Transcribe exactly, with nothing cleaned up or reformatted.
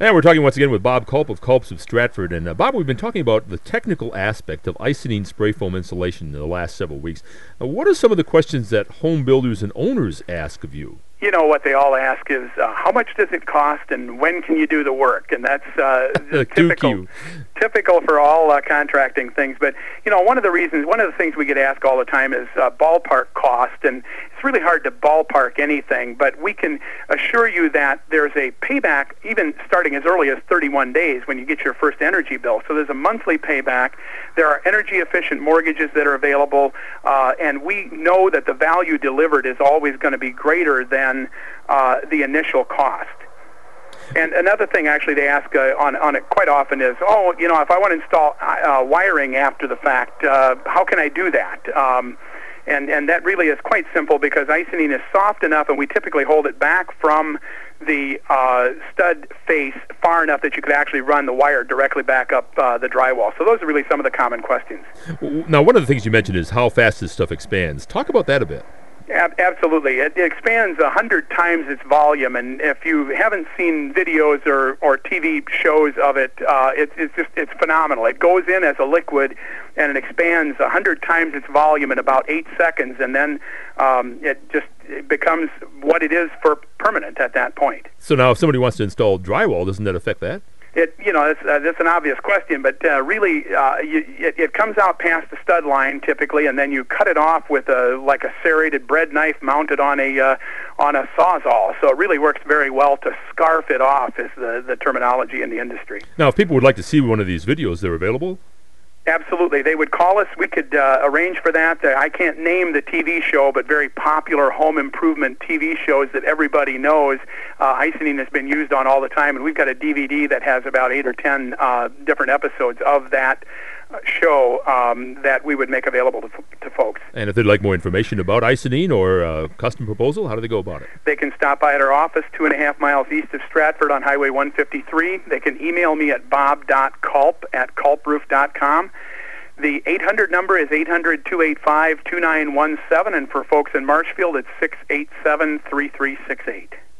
And we're talking once again with Bob Culp of Culps of Stratford. And uh, Bob, we've been talking about the technical aspect of Icynene spray foam insulation in the last several weeks. Uh, what are some of the questions that home builders and owners ask of you? You know, what they all ask is, uh, how much does it cost and when can you do the work? And that's uh, typical, typical for all uh, contracting things. But, you know, one of the reasons, one of the things we get asked all the time is uh, ballpark cost. And it's really hard to ballpark anything, but we can assure you that there's a payback even starting as early as thirty-one days when you get your first energy bill. So there's a monthly payback. There are energy-efficient mortgages that are available, uh, and we know that the value delivered is always going to be greater than uh, the initial cost. And another thing, actually, they ask uh, on on it quite often is, oh, you know, if I want to install uh, wiring after the fact, uh, how can I do that? Um, and and that really is quite simple because Icynene is soft enough, and we typically hold it back from the uh, stud face far enough that you could actually run the wire directly back up uh, the drywall. So those are really some of the common questions. Now, one of the things you mentioned is how fast this stuff expands. Talk about that a bit. Ab- absolutely. It, it expands a hundred times its volume, and if you haven't seen videos or, or T V shows of it, uh, it, it's just it's phenomenal. It goes in as a liquid, and it expands a hundred times its volume in about eight seconds, and then um, it just it becomes what it is for permanent at that point. So now, if somebody wants to install drywall, doesn't that affect that? It, you know, that's, uh, that's an obvious question, but uh, really, uh, you, it, it comes out past the stud line typically, and then you cut it off with a like a serrated bread knife mounted on a uh, on a sawzall. So it really works very well to scarf it off, is the the terminology in the industry. Now, if people would like to see one of these videos, they're available? Absolutely. They would call us. We could uh, arrange for that. Uh, I can't name the T V show, but very popular home improvement T V shows that everybody knows. Uh, Icynene has been used on all the time, and we've got a D V D that has about eight or ten uh, different episodes of that show um, that we would make available to, to folks. And if they'd like more information about Icynene or a custom proposal, how do they go about it? They can stop by at our office two and a half miles east of Stratford on Highway one fifty-three. They can email me at bob dot culp at culp roof dot com. The eight hundred number is eight hundred, two eight five, two nine one seven, and for folks in Marshfield, it's six eight seven, three three six eight.